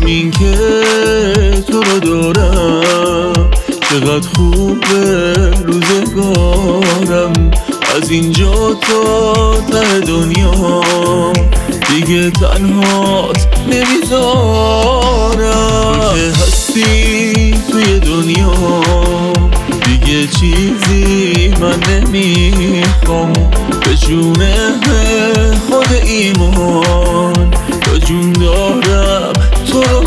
همین که تو رو دارم چقدر خوبه روزگارم. از اینجا تا ته دنیا دیگه تنهات نمیذارم. که هستی توی دنیا دیگه چیزی من نمیخوام. به جون خود ایمان تا جون دارم تو رو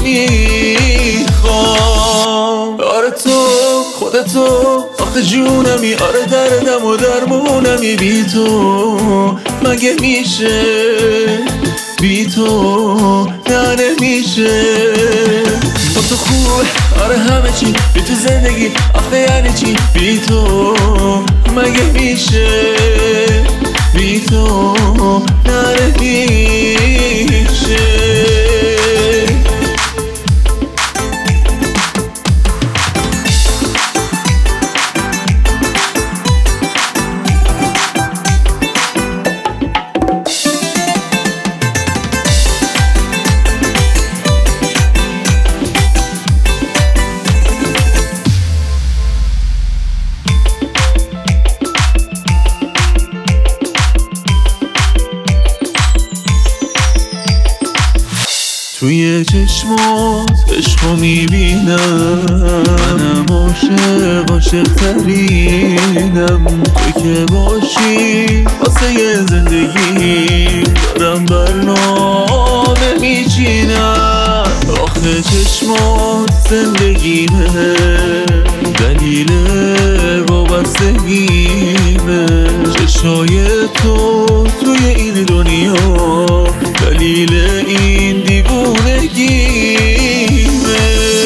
میخوام. آره تو خودتو آخه جونمی، آره دردم و درمونمی. بی تو مگه میشه، بی تو نه نمیشه. با تو خوب آره همه چی، بی تو زندگی آخه یعنی چی. بی تو مگه میشه، بی تو نه نمیشه. توی چشمات عشقو میبینم، منم عاشق ترینم. توی که باشی واسه زندگی دارم برنامه میچینم. آخه چشمات زندگیمه، دلیل وابستگیمه. چشای تو توی این دنیا دلیل این دیوونگیمه.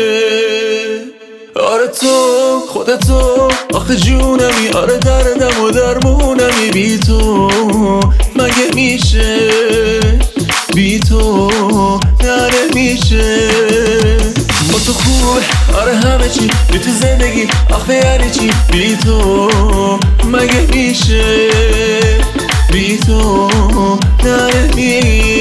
آره تو خودتو آخه جونمی، آره دردم و درمونمی. بی تو مگه میشه، بی تو نه نمیشه. با تو خوب آره همه چی، بی تو زندگی آخه یعنی چی. بی تو مگه میشه، بی تو نه نمیشه.